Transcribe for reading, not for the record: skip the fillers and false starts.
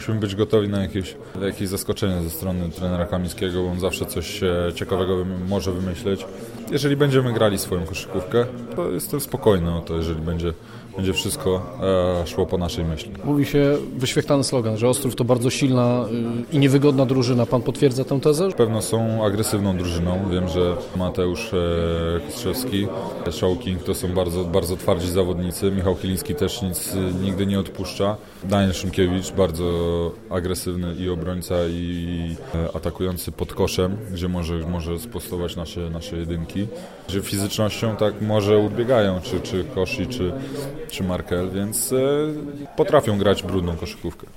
Musimy być gotowi na jakieś zaskoczenie ze strony trenera Kamińskiego, bo on zawsze coś ciekawego może wymyśleć. Jeżeli będziemy grali swoją koszykówkę, to jestem spokojny o to, jeżeli będzie wszystko szło po naszej myśli. Mówi się wyświetlany slogan, że Ostrów to bardzo silna i niewygodna drużyna. Pan potwierdza tę tezę? Na pewno są agresywną drużyną. Wiem, że Mateusz Kostrzewski, Shawking to są bardzo, bardzo twardzi zawodnicy. Michał Chyliński też nigdy nie odpuszcza. Daniel Szymkiewicz, bardzo agresywny i obrońca, i atakujący pod koszem, gdzie może spostować nasze jedynki. Że fizycznością tak może ubiegają, czy Koshi, czy Markel, więc potrafią grać brudną koszykówkę.